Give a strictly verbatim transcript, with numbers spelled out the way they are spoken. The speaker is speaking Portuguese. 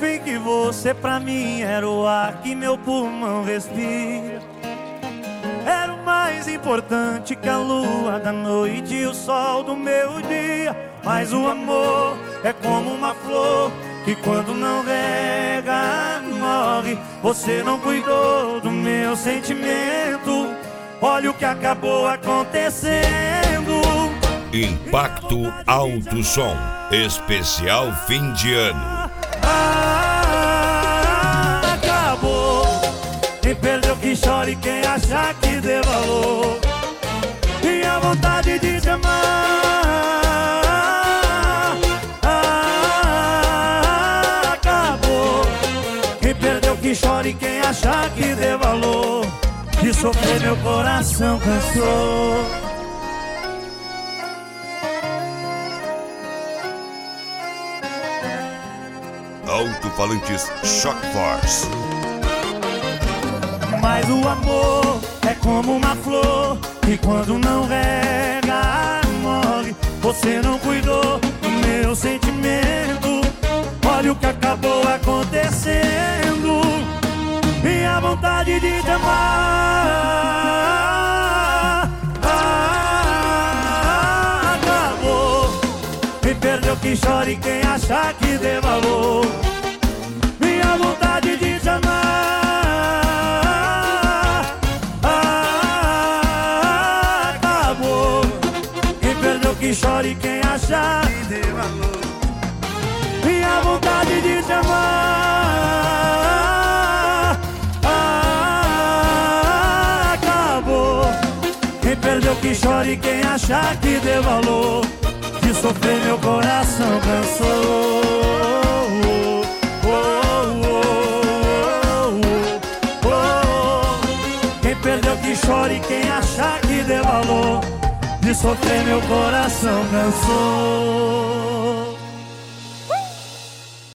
em que você pra mim era o ar que meu pulmão respira. Era o mais importante que a lua da noite e o sol do meu dia. Mas o amor é como uma flor que quando não rega morre. Você não cuidou do meu sentimento. Olha o que acabou acontecendo. Impacto Alto Som, especial fim de ano. Ah, acabou. Quem perdeu que chore, quem achar que dê valor. E a vontade de te amar. Ah, acabou. Quem perdeu que chore, quem achar que dê valor. De sofrer meu coração cansou. Alto-falantes Shock Force. Mas o amor é como uma flor que quando não rega morre. Você não cuidou do meu sentimento. Olha o que acabou acontecendo. E a vontade de te amar. Ah, acabou. Quem perdeu que chore, quem achar que dê valor. Minha vontade de te amar. Ah, acabou. Quem perdeu que chore, quem achar que dê valor. Minha vontade de te amar. Ah, acabou. Quem perdeu que chore, quem achar que dê valor. De sofrer meu coração cansou. Oh, oh, oh, oh. Quem perdeu que chore, quem achar que dê valor. De sofrer meu coração cansou.